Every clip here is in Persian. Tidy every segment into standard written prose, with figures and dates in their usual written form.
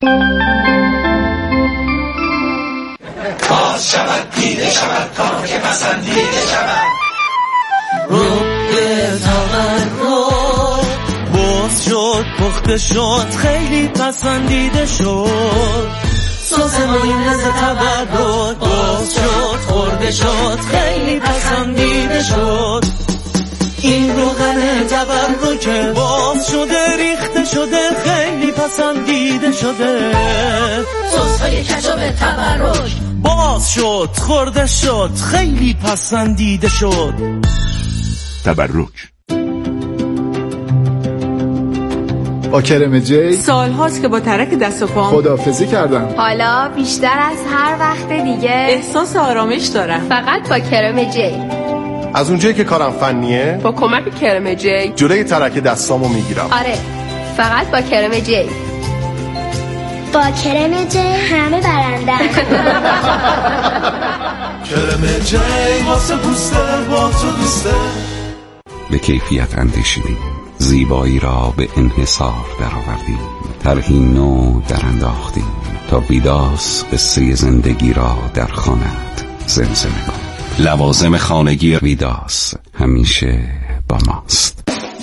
باز شود دیده شود تا که پسندیده شود روی تورد باز شد پخته شد خیلی پسندیده شد سس مایونز تورد باز شد خورده شد خیلی پسندیده شد این روغن تورد که باز شده ریخته شده خیلی پسندیده شده سس های کچاپ تورد باز شد خورده شد خیلی پسندیده شد تبرک. با کرم جی سال هاست که با ترک دست و پام خداحافظی کردم. حالا بیشتر از هر وقت دیگه احساس آرامش دارم فقط با کرم جی. از اونجایی که کارم فنیه با کمک کرم جی جلوی ترک دستامو میگیرم. آره فقط با کرم جی. با کرم جی همه برنده. کرم جی واسه پوسته با تو دوسته. به کیفیت اندیشیدیم، زیبایی را به انحصار درآوردیم، طرحی نو در انداختیم تا ویداس قصه زندگی را در خانه‌ات زمزمه کن. لوازم خانگی ویداس همیشه با ماست.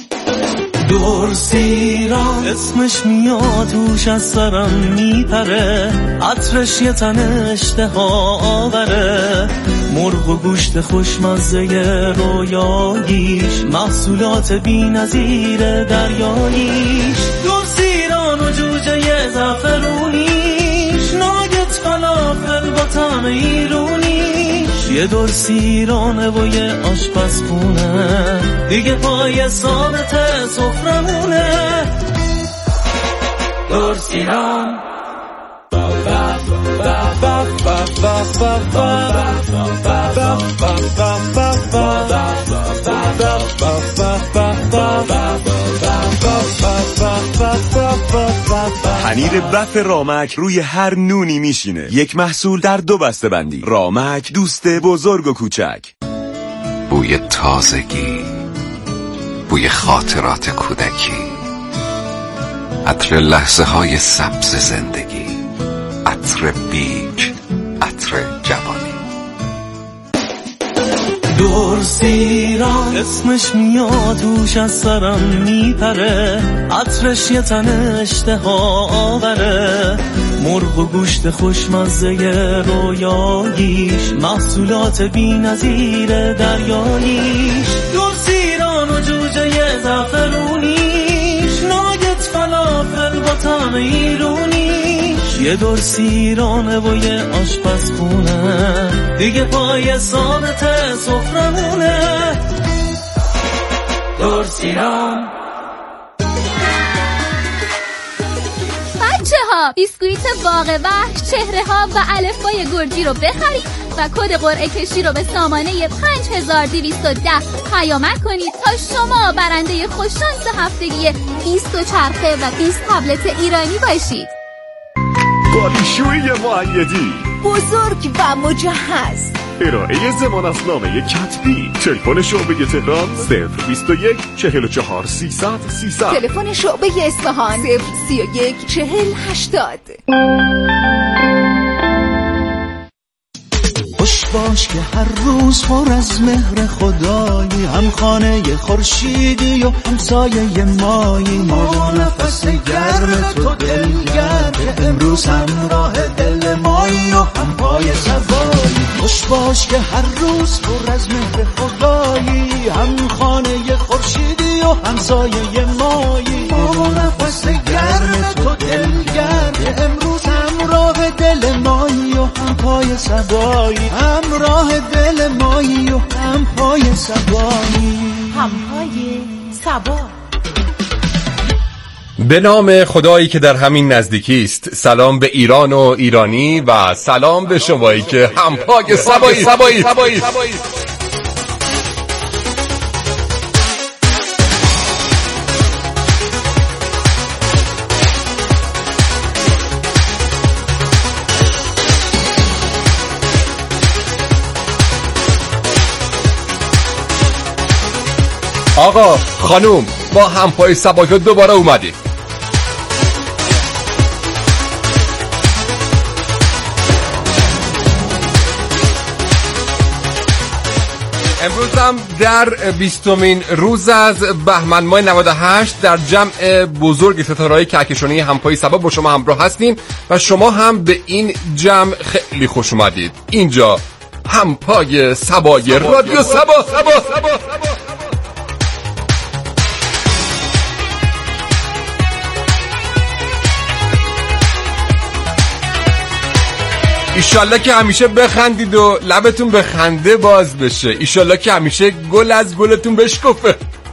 دورسیران اسمش میاد توش از سرم میپره عطرش یه تن اشتها آوره مرغ و گوشت خوشمزه رویاییش محصولات بی نظیر دریاییش دورسیران و جوجه زعفرونیش ناگت فلافل با طعم ایرونیش یه دورسیرانه و یه آشپزخونه دیگه پای ثابت سفرمونه دورسیران پنیر بف رامک روی هر نونی میشینه. یک محصول در 2 بسته بندی. رامک دوست بزرگ و کوچک. بوی تازگی، بوی خاطرات کودکی، عطر لحظه های سبز زندگی، عطر بیج، عطر جوانی. دورسیران اسمش میاد توش از سرم میپره عطرش یه تن اشتها آوره مرغ و گوشت خوشمزه رویاییش محصولات بی نظیر دریاییش دورسیران و جوجه زعفرونیش ناگت فلافل با طعم ایرونیش یه دورسیرانه و یه آشپزخونه دیگه پای ثابت سفرمونه دورسیران. بچه ها بیسکویت باغ وحش چهره ها و الفبای گرجی رو بخرید و کد قرعه کشی رو به سامانه 5210 پیامک کنید تا شما برنده خوششانس هفتگی 20 چرخه و 20 تبلت ایرانی باشید. باریشویی مؤیدی بزرگ و مجهز ارائه ضمانتنامه کتبی. تلفن شعبه تهران 021 44 300 300. تلفن شعبه اصفهان 031 40 80. خوش باش که هر روز پر از مهر خدایی هم خانه خورشیدی و همسایه مایی ما با نفس گرم تو دلگرم که امروز همراه دل مایی و هم پای سوایی. خوش باش که هر روز پر از مهر خدایی هم خانه خورشیدی و همسایه مایی ما با نفس گرم تو دلگرم که امروز همراه دل مایی و هم پای سوایی همراه دل مایی و هم پای سوایی هم پای سبا. به نام خدایی که در همین نزدیکی است. سلام به ایران و ایرانی و سلام به شمایی که همپای سبایی. آقا خانوم با همپای سبایی دوباره اومدی. امروز هم در 20مین روز از بهمن ماه 98 در جمع بزرگ ستاره‌های کهکشانی همپای صبا با شما همراه هستیم و شما هم به این جمع خیلی خوش اومدید. اینجا همپای صبای رادیو صبا. ایشالله که همیشه بخندید و لبتون به خنده باز بشه. ایشالله که همیشه گل از گلتون بشکفه.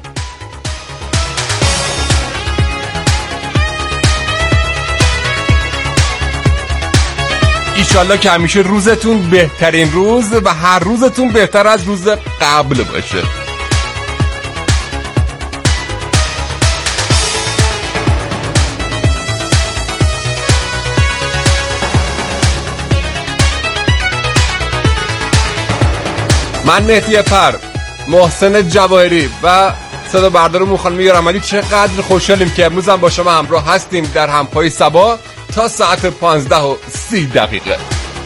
ایشالله که همیشه روزتون بهترین روز و هر روزتون بهتر از روز قبل باشه. من مهدی پر، محسن جواهری و صدا بردارمون خانم یارملی چقدر خوشحالیم که امروز هم با شما همراه هستیم در همپای صبا تا ساعت 15:30.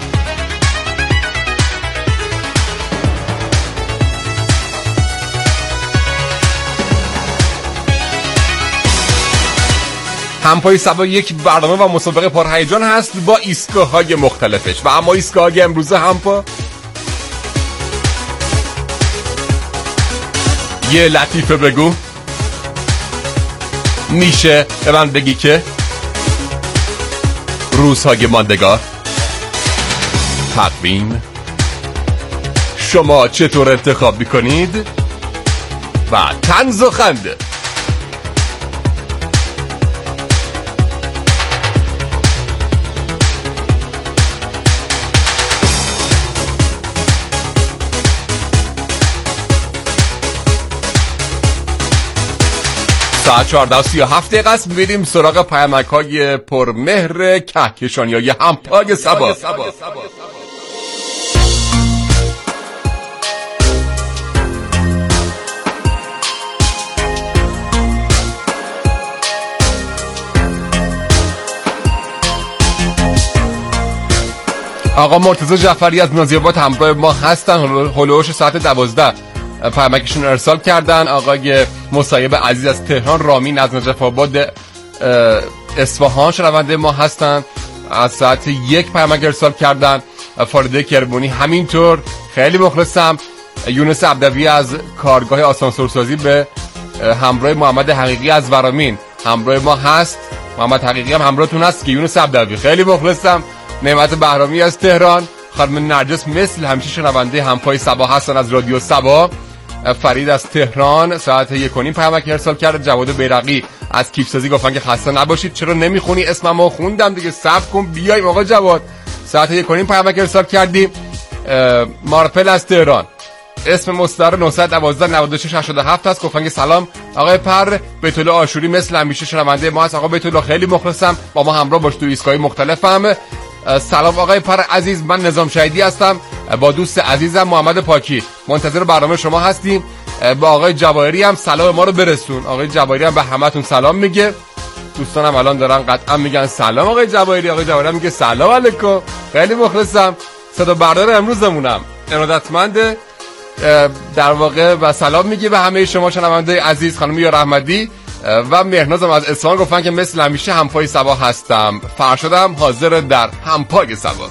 همپای صبا یک برنامه و مسابقه پرهیجان هست با ایستگاه‌های مختلفش و اما ایستگاه امروز همپا یه لطیفه بگو، میشه به من بگی که روزهای ماندگار، تقویم، شما چطور انتخاب میکنید و طنز و خنده. ساعت 14:37 است. میریم سراغ پیامک‌های پرمهر کهکشانی‌های همپای صبا. آقا مرتضی جعفری از نازی‌آباد همراه ما هستن. هلوش ساعت 12 پیامکشون ارسال کردن. آقای مصایب عزیز از تهران، رامین از نجف آباد اصفهان شنونده ما هستن، از ساعت 1 پیامک ارسال کردن. فاریده کربونی همینطور، خیلی مخلصم. یونس عبدوی از کارگاه آسانسورسازی به همراه محمد حقیقی از ورامین همراه ما هست. محمد حقیقی هم همراهتون هست که یونس عبدوی، خیلی مخلصم. نعمت بهرامی از تهران، خانم نرجس مثل همیشه شنونده همپای صبا هستن از رادیو صبا. فرید از تهران ساعت 1:30 پیامک ارسال کرد. جواد بیرقی از کیفسازی گفتن که خسته نباشید، چرا نمیخونی اسممو؟ خوندم دیگه، صبر کن بیایم. آقا جواد ساعت 1:30 پیامک ارسال کردیم. مارپل از تهران اسم مستعار 912-9687 هست، گفتن که سلام آقای پر، بیت الله آشوری مثل همیشه شنونده ما هست. آقا بیت الله خیلی مخلصم، با ما همراه باش تو ایستگاه مختلفم. سلام آقای پر عزیز، من نظام شهیدی هستم، با دوست عزیزم محمد پاکی منتظر برنامه شما هستیم. با آقای جواهری هم سلام ما رو برسون. آقای جواهری هم به همتون سلام میگه. دوستانم الان دارن قطعا میگن سلام آقای جواهری. آقای جواهری هم میگه سلام علیکم، خیلی مخلصم. صدا بردار امروزمونم ارادتمند در واقع و سلام میگه به همه شما شنونده عزیز. خانم یار احمدی و مهنازم از اصفهان گفتن که مثل همیشه همپای صبا هستم. فرشادم حاضر در همپای صبا.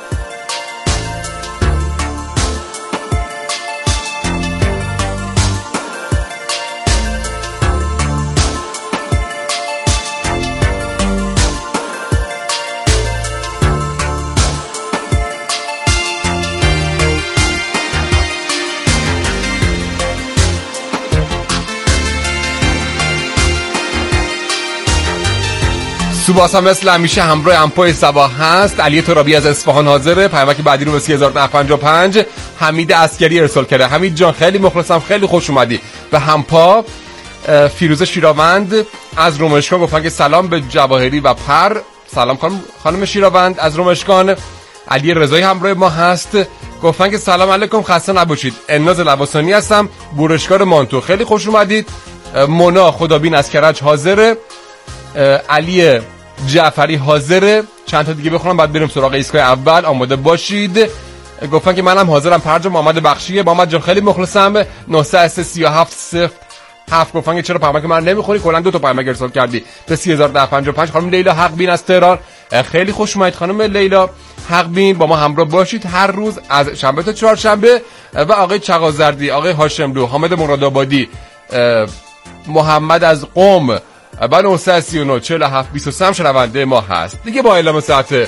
سوباس هم مثل همیشه همراه همپای صبا هست. علی ترابی از اصفهان حاضره. پیامک بعدی رو به 3055 حمید عسکری ارسال کرده. حمید جان خیلی مخلصم، خیلی خوش اومدی به همپا. فیروزه شیراوند از رومشکان گفتن که سلام به جواهری و پر. سلام خانم شیراوند از رومشکان. علی رضایی همراه ما هست، گفتن که سلام علیکم، خسته نباشید. الناز لواسانی هستم، بورشکار مانتو، خیلی خوش اومدید. مونا خدابین از کرج حاضره. علی جعفری حاضره. چند تا دیگه بخونم بعد بریم سراغ ایستگاه اول، آماده باشید. گفتن که منم حاضرم. فرج محمد بخشیه. محمد جان خیلی مخلصم. 937 7 گفتن که چرا پیامک من نمیخونی، کلا 2 تا پیامک ارسال کردی به 301055. خانم لیلا حقبین از تهران، خیلی خوش اومدید خانم لیلا حقبین، با ما همراه باشید هر روز از شنبه تا چهارشنبه. و آقای چغازردی، آقای هاشملو، حامد مرادآبادی، محمد از قم و 939 47 23 شنونده ما هست دیگه. با اعلام ساعت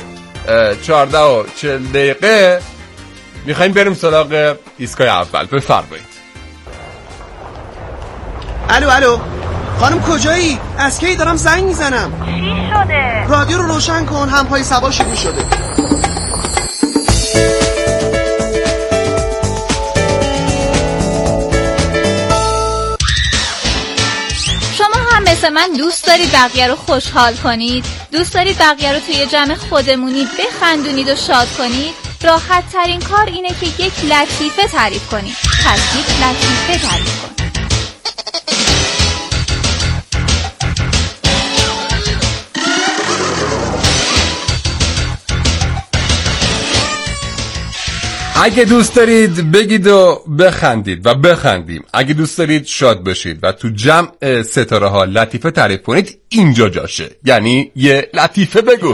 14:40 میخوایم بریم سراغ ایستگاه اول. بفرمایید. الو خانم کجایی؟ از کی دارم زنگ میزنم. چی شده؟ رادیو رو روشن کن، همپای سبا شروع شده. شما هم مثل من دوست دارید بقیه رو خوشحال کنید؟ دوست دارید بقیه رو توی جمع خودمونی بخندونید و شاد کنید؟ راحت ترین کار اینه که یک لطیفه تعریف کنید. پس یک لطیفه تعریف کنید. اگه دوست دارید بگید و بخندید و بخندیم، اگه دوست دارید شاد بشید و تو جمع ستاره ها لطیفه تعریف کنید، اینجا جاشه. یعنی یه لطیفه بگو.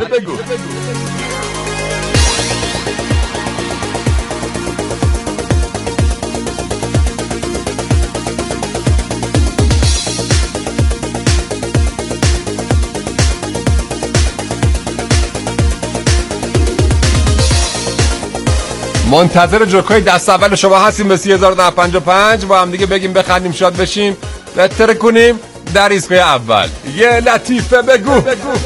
منتظر جوکای دست اول شما هستیم به 301055. با هم دیگه بگیم بخندیم شاد بشیم بهتر کنیم در ایستگاه اول. یه لطیفه بگو.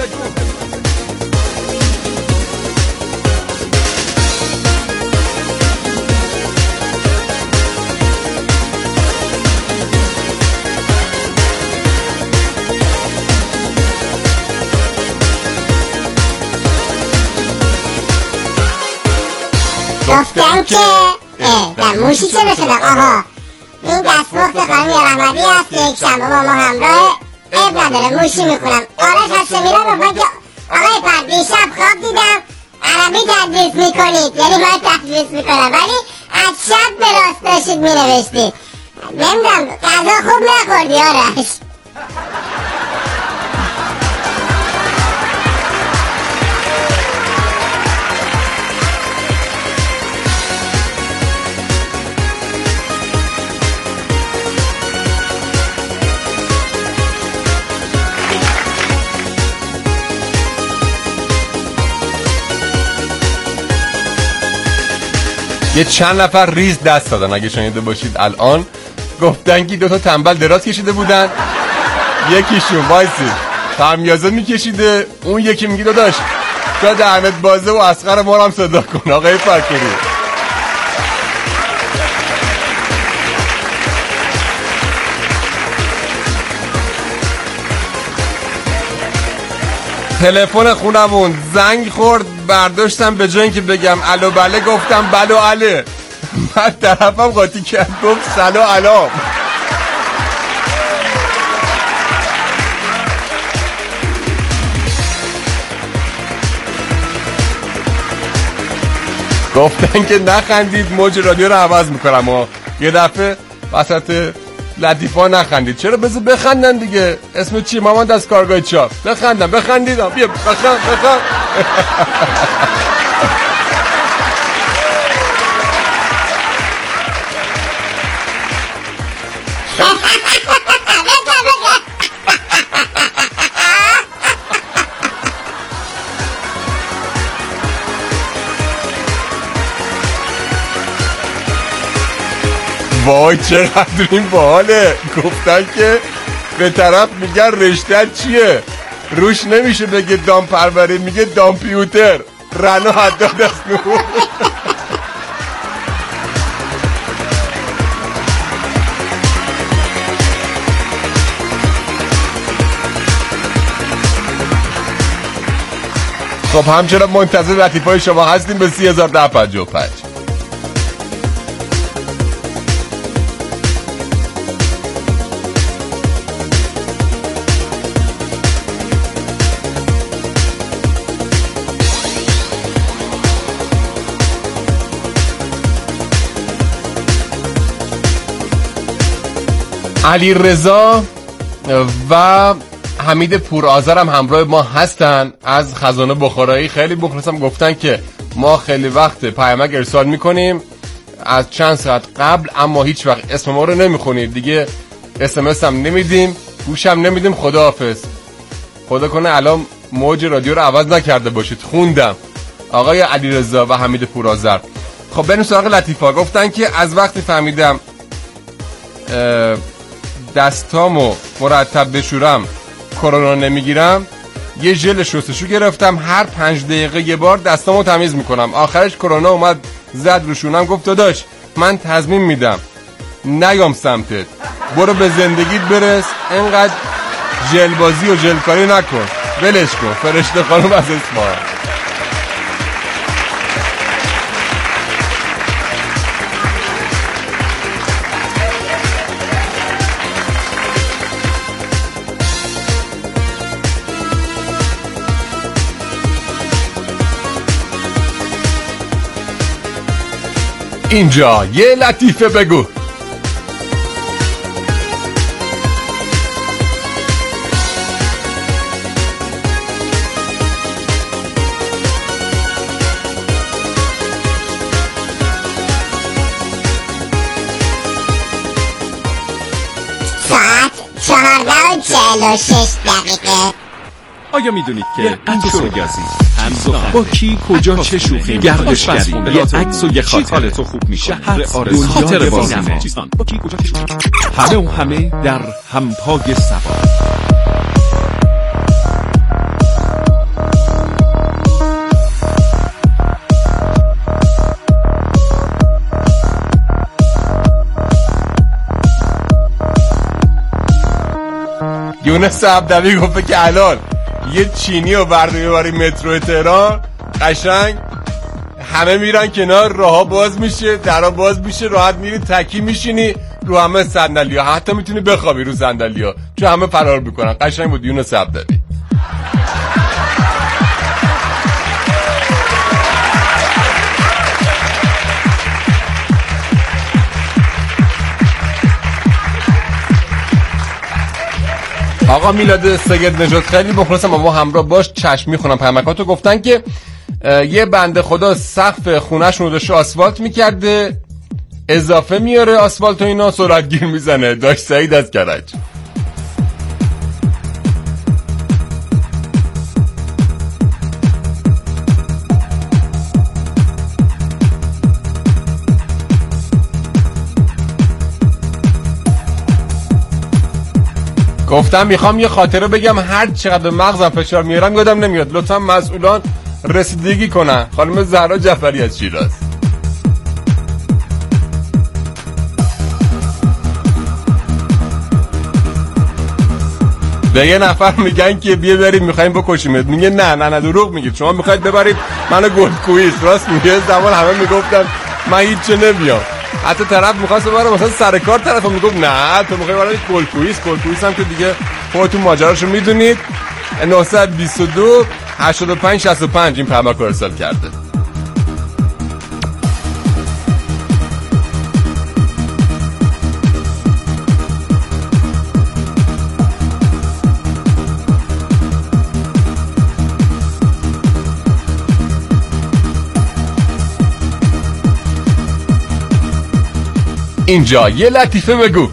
گفتم که در موشی چه بشده آها، این دستمخت خانمی رحمتی هست که یک شنبه با ما همراه. اب نداره موشی میکنم. آرش هسته میرم بخواه که آقای فرد دیشب خواب دیدم عربی تدریس میکنید، یعنی من تدریس میکنم ولی از شب به راست داشتید مینوشتید. نمیدونم غذا خوب نخوردی آرش. یه چند نفر ریز دست دادن اگه شنیده باشید الان. گفتن که 2 تا تنبل دراز کشیده بودن، یکیشون وایسید خمیازه میکشیده، اون یکی میگه داداش تا دهنت بازه و اصغر ما هم صدا کن. آقای فکری تلفن خونمون زنگ خورد، برداشتم به جای اینکه بگم الو بله گفتم بلو عله. بعد طرفم قاطی کرد گفت سلو علام. گفتن که نخندید موج رادیو رو عوض میکنم و یه دفعه وسط لطیفا نخندید. چرا بذار بخندن دیگه. اسم چی؟ مامان از کارگاه چاپ. بخندیدم بیا بخند. وای چقدر این باحاله. گفتن که به طرف میگن رشته چیه، روش نمیشه بگه دام پروری، میگه دامپیوتر. رنا حداد است نور. خب همچنان منتظر لطیفه‌های شما هستیم به 301055. علی رضا و حمید پورآذر هم همراه ما هستن از خزانه بخارایی. خیلی مخلصم، گفتن که ما خیلی وقت پیامک ارسال میکنیم از چند ساعت قبل، اما هیچ وقت اسم ما رو نمیخونید دیگه، SMS هم نمیدیم، گوش هم نمیدیم. خداحافظ. خدا کنه الان موج رادیو رو عوض نکرده باشید. خوندم آقای علیرضا و حمید پورآذر. خب بریم سراغ لطیفا. گفتن که از وقتی فهمیدم دستامو مرتب بشورم کرونا نمیگیرم، یه ژل شستشو گرفتم، هر 5 دقیقه یه بار دستامو تمیز میکنم. آخرش کرونا اومد زد روشونم، گفت داداش من تضمین میدم نیام سمتت، برو به زندگیت برس، انقدر ژل بازی و ژل کاری نکن، ولش کن. فرشته خانم از اصفهان. اینجا یه لطیفه بگو. ساعت 14:46. آیا میدونید که این سوگازی با کی کجا چه شوخی گردشگری یه عکس و یه خاطره تو خوب میشه خاطره بازی همه و همه در همپای سبا. یونس عبدوی گفته که الان یه چینی و برداری مترو تهران قشنگ همه میرن کنار، راه‌ها باز میشه، درها باز میشه، راحت میری تکی میشینی رو همه صندلی‌ها، حتی میتونی بخوابی رو صندلی‌ها چون همه فرار میکنن. قشنگ بود یونس عبدوی. آقا میلاد سید نژاد خیلی مخلصم، اما همراه باش چشم میخونم پیامکاتو. گفتن که یه بنده خدا سقف خونه‌شون رو داشته آسفالت میکرده، اضافه میاره آسفالت و اینا، سرعت گیر میزنه. داشت سعید از کرج. گفتم میخوام یه خاطره بگم، هر چقدر مغزم فشار میارم یادم نمیاد، لطفا مسئولان رسیدگی کنن. خانم زهرا جعفری از شیراز. به یه نفر میگن که بیا بریم میخوایم بکشیمت، میگه نه دروغ میگید، شما میخواید ببرید منو گلکویی. راست میگه، زمان همه میگفتن من هیچ چه نمیام، حتی طرف میخواست ببره مثلا سر کار، طرف میگفت نه تو میخوای برای گلکویی هم که دیگه خودتون ماجراشو میدونید. 922 85 65 این پیامک رو ارسال کرده. اینجا یه لطیفه بگو.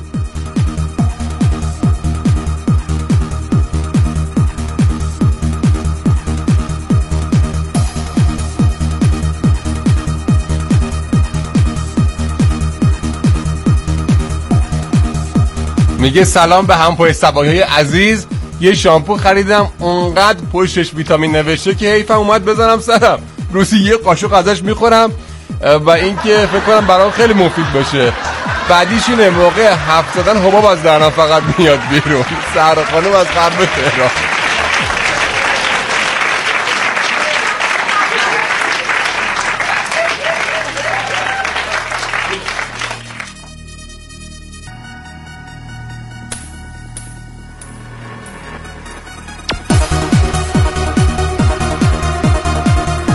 میگه سلام به همپای سبایای عزیز، یه شامپو خریدم اونقدر پشتش ویتامین نوشته که حیفم اومد بزنم سرم، روزی یه قاشق ازش میخورم و اینکه فکر کنم برام خیلی مفید باشه. بعدیش اینه موقع حرف زدن حباب از دهنم فقط میاد بیرون. سهر خانم از غرب تهران.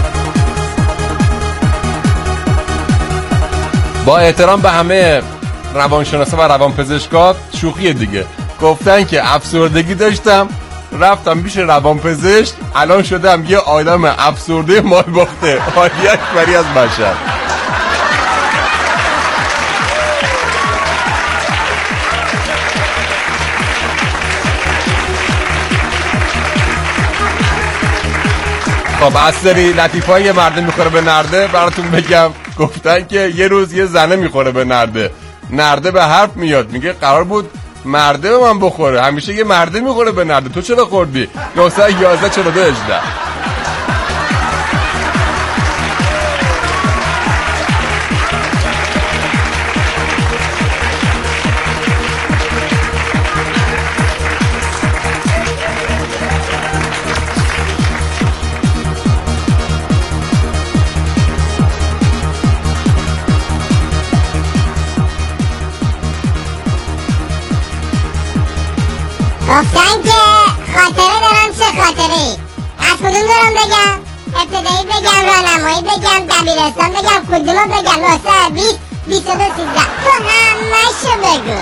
با احترام به همه روانشناسا و روانپزشکا شوخی دیگه. گفتن که افسردگی داشتم رفتم پیش روانپزشک، الان شدم یه آدم افسرده مال باخته. هادی اکبری از مشهد. خب از سری لطیفای مرده میخوره به نرده براتون بگم. گفتن که یه روز یه زنه میخوره به نرده، نرده به حرف میاد میگه قرار بود مرده به من بخوره، همیشه یه مرده میخوره به نرده، تو چرا خوردی؟ 911 42 18. گفتن که خاطره دارم. چه خاطره‌ای؟ از کدوم دارم بگم؟ ابتدایی بگم، راهنمایی بگم، دبیرستان بگم، کدومو بگم؟ 920 22 13 تو همه‌شو بگو.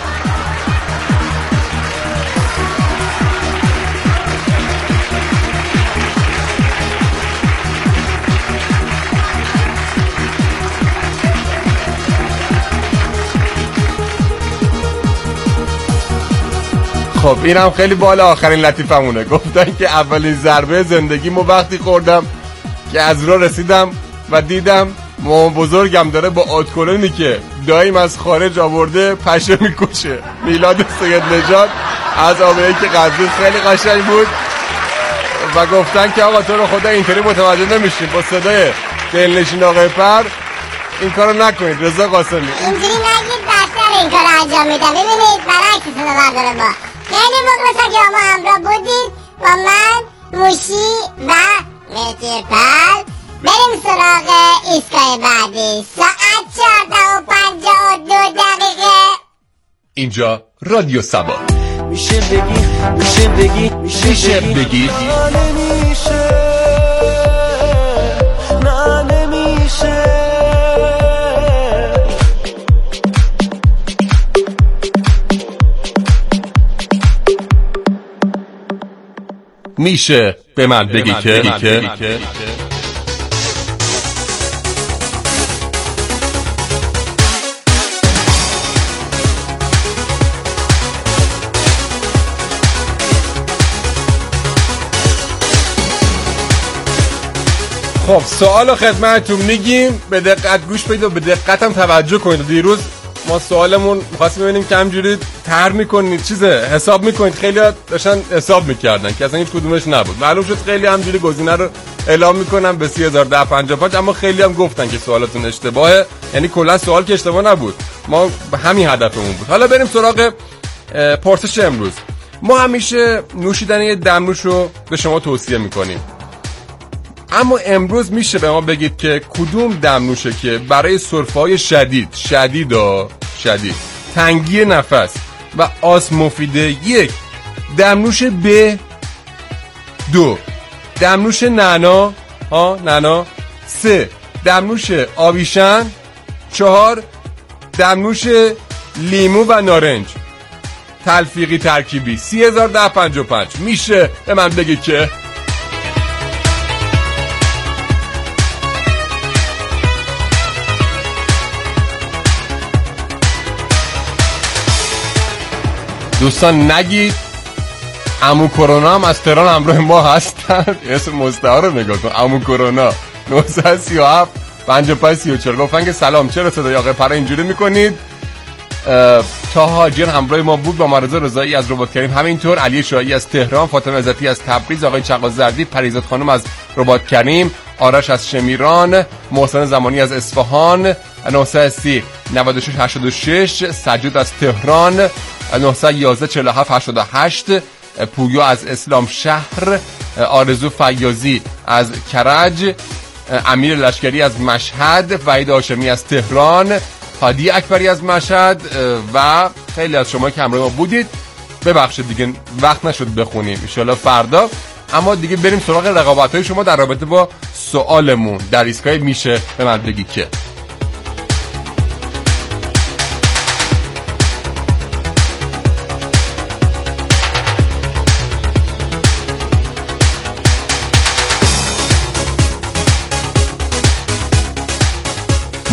خب اینم خیلی بالا آخرین لطیفمونه. گفتن که اولین ضربه زندگیمو وقتی خوردم که از راه رسیدم و دیدم مامان بزرگم داره با آتکلونی که دایم از خارج آورده پشه میکشه. میلاد سید نجات از آبایی که قضیه خیلی قشنگ بود و گفتن که آقا تو رو خدا اینطوری متوجه نمیشیم، با صدای دلنشین آقای پر این کارو نکنید. رضا قاسمی اینجوری نگید، بهتر این کارو انجام میدم. ببینید برعکس صدا برداره. با خیلی مخلصم که ما همراه بودید با من، موشی و مهدی پر. بریم سراغ ایستگاه بعدی. ساعت 14:52. اینجا رادیو سبا. میشه بگی نمیشه میشه به من بگی که خب سوالو خدمتتون میگیم، به دقت گوش بدید و به دقت هم توجه کنید. دیروز ما سوالمون می‌خواستیم ببینیم که همجوری طرح می‌کنید، حساب می‌کنید. خیلی داشتن حساب می‌کردن که اصلا هیچ کدومش نبود. معلوم شد خیلی همجوری گزینه رو اعلام می‌کنن به 30055، اما خیلی هم گفتن که سوالاتون اشتباهه. یعنی کلا سوال که اشتباه نبود، ما همین هدفمون بود. حالا بریم سراغ پرسش امروز. ما همیشه نوشیدن دمنوش رو به شما توصیه می‌کنیم، اما امروز میشه به ما بگید که کدوم دمنوشه که برای سرفه‌های شدید تنگی نفس و آسم مفیده؟ 1 دمنوش ب، 2 دمنوش نعنا 3 دمنوش آویشن، 4 دمنوش لیمو و نارنج تلفیقی ترکیبی. 30055 میشه به من بگید که دوستان نگید. عمو کرونا هم از تهران همراه ما هستن. اسم مستعار رو نگاه کن، عمو کرونا. 937 55 34 گفتن که سلام، چرا صدای آقای پر اینجوری میکنید؟ تا هاجر همراه ما بود، با مرزا رضایی از رباط کریم، همینطور علی شاهی از تهران، فاطمه عزتی از تبریز، آقای چغازردی، پریزاد خانم از رباط کریم، آرش از شمیران، محسن زمانی از اصفهان، 930 96 86 سجاد از تهران، 911 47 88 پویا از اسلام شهر، آرزو فیاضی از کرج، امیر لشکری از مشهد، وحید هاشمی از تهران، هادی اکبری از مشهد و خیلی از شما که همراه ما بودید. ببخشید دیگه وقت نشد بخونیم، ان شاءالله فردا. اما دیگه بریم سراغ رقابت‌های شما در رابطه با سوالمون در ایستگاه میشه به من بگی که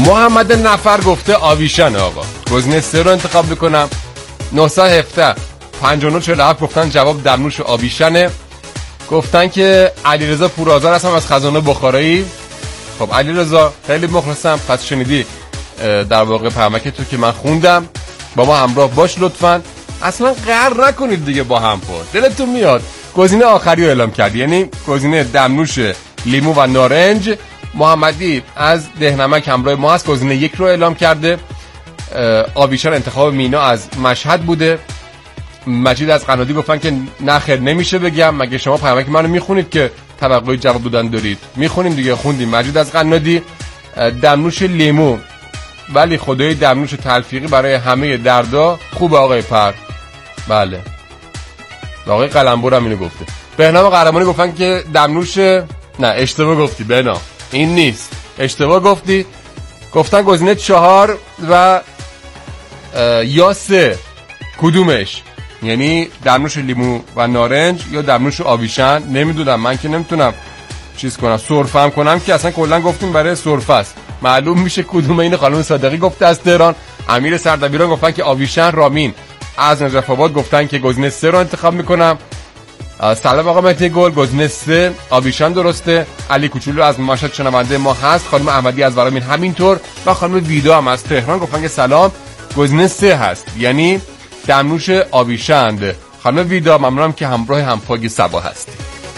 محمد نفر گفته آویشن آقا. گزینه 3 رو انتخاب میکنم. 917 5947 گفتن جواب دمنوش آویشنه. گفتن که علیرضا پورآذر هستم از خزانه بخارایی. خب علیرضا خیلی مخلصم، پس شنیدی در واقع پیامک تو که من خوندم، با ما همراه باش لطفاً. اصلا قهر نکنید دیگه با هم پر، دلتون میاد. گزینه آخری رو اعلام کردی، یعنی گزینه دمنوش لیمو و نارنج. محمدی از دهنمک همراه ما هست، گزینه 1 رو اعلام کرده. آویشن انتخاب مینا از مشهد بوده. مجید از قنادی گفتن که نه خیر نمیشه بگم، مگه شما پیامک منو میخونید که توقع جواب دادن دارید؟ میخونیم دیگه، خوندیم. مجید از قنادی دمنوش لیمو، ولی خدای دمنوش تلفیقی برای همه دردا خوبه آقای پر. بله آقای قلمبر هم اینو گفته. بهنام قهرمانی گفتن که دمنوش، نه اشتباه گفتی بهنام، این نیست، اشتباه گفتی. گفتن گزینه 4 و یا 3 کدومش؟ یعنی دمنوش لیمو و نارنج یا دمنوش آویشن؟ نمیدونم، من که نمیتونم چیز کنم، سرفه هم کنم که اصلا کلا گفتیم برای سرفه است، معلوم میشه کدومه. این خانم صادقی گفته از تهران. امیر سردبیران گفتن که آویشن. رامین از نجف آباد گفتن که گزینه 3 رو انتخاب میکنم. سلام آقا مهدی گل، گزینه 3 آویشن درسته. علی کوچولو از مشهد شنونده ما هست. خانم احمدی از ورامین همینطور و خانم ویدا هم از تهران گفتن که سلام، گزینه 3 هست، یعنی دمنوش آویشن. خانم ویدا ممنونم که همراه همپاگ صبا هستی.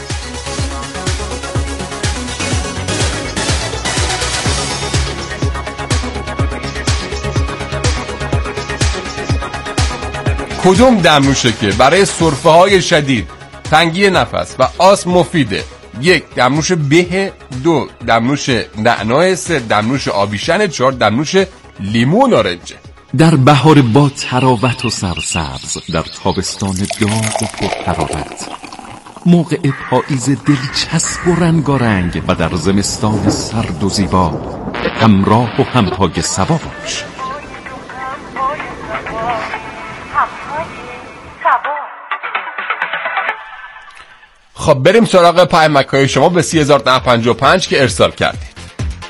کدوم دمنوشه که برای سرفه های شدید، تنگی نفس و آسم مفیده؟ 1 دمنوش به، 2 دمنوش نعناع، 3 دمنوش آویشن، 4 دمنوش لیمو و نارنج. در بهار با تراوت و سرسبز، در تابستان داغ و پرحرارت، موقع پاییز دلچسب و رنگارنگ و در زمستان سرد و زیبا، همراه و همپاگ صبا باش. خب بریم سراغ پیامک‌های شما به 301055 که ارسال کردید.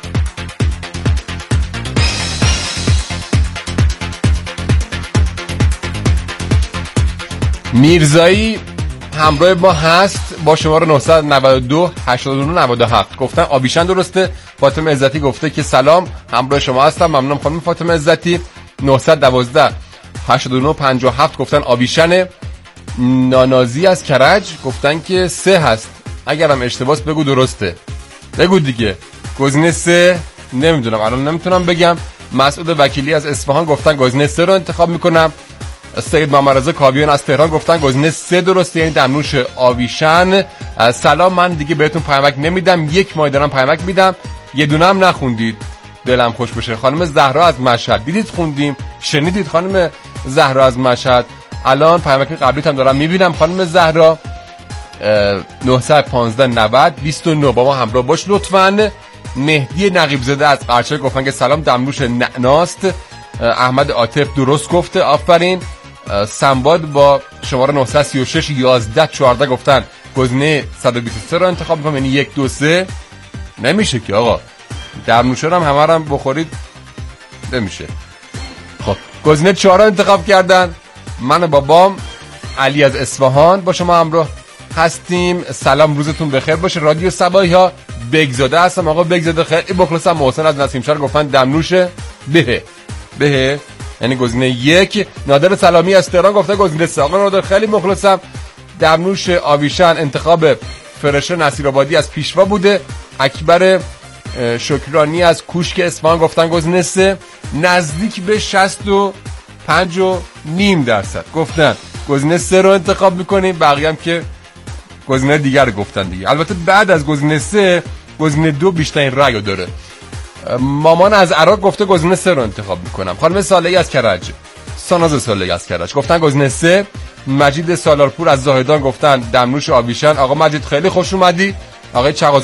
میرزایی همراه ما هست با شماره 992 89 97. گفتن آویشن درسته. فاطمه عزتی گفته که سلام، همراه شما هستم. ممنونم خانم فاطمه عزتی. 912 89 57 گفتن آویشن. نانازی از کرج گفتن که 3 هست، اگرم اشتباهست بگو درسته، بگو دیگه. گزینه 3 نمیدونم، الان نمیتونم بگم. مسعود وکیلی از اصفهان گفتن گزینه 3 رو انتخاب میکنم. سید محمد کاویان از تهران گفتن گزینه 3 درسته، یعنی دمنوش آویشن. سلام، من دیگه بهتون پیامک نمیدم، 1 ماه دارم پیامک میدم، یه دونه هم نخوندید، دلم خوش بشه. خانم زهرا از مشهد، دیدید خوندیم، شنیدید خانم زهرا از مشهد. الان پیامک قبلیت هم دارم میبینم. خانم زهرا 915 90 29 با ما همراه باش لطفاً. مهدی نقیب زاده از قرچه گفتن که سلام، دمنوش نعناست. احمد عاطف درست گفته، آفرین. سنباد با شماره 936 11 14 گفتن گزینه 123 رو انتخاب میکنم، یعنی 1 2 3 نمیشه که آقا، دمنوشه هم همه رو بخورید نمیشه. خب گزینه 4 رو انتخاب کردن. من و بابام علی از اصفهان با شما همراه هستیم. سلام، روزتون بخیر باشه. رادیو صباحی ها بگزاده هستم. آقا بگزاده خیلی مخلصم. محسن از نسیم شهر گفتن دمنوش به، یعنی گزینه 1. نادر سلامی از تهران گفته گزینه 3. آقا نادر خیلی مخلصم. دمنوش آویشن انتخاب فرشه نصیرآبادی از پیشوا بوده. اکبر شکرانی از کوشک اصفهان گفتن گزینه 3. نزدیک به 65.5% گفتن گزینه 3 رو انتخاب میکنیم. بقیه هم که گزینه دیگر رو گفتن دیگه. البته بعد از گزینه 3 گزینه 2 بیشترین رأی داره. مامان از عراق گفته گزینه 3 رو انتخاب میکنم. خانم صالحی از کرج، ساناز صالحی از کرج گفتن گزینه 3. مجید سالارپور از زاهدان گفتن دمنوش آویشن. آقا مجید خیلی خوش اومدی. آقای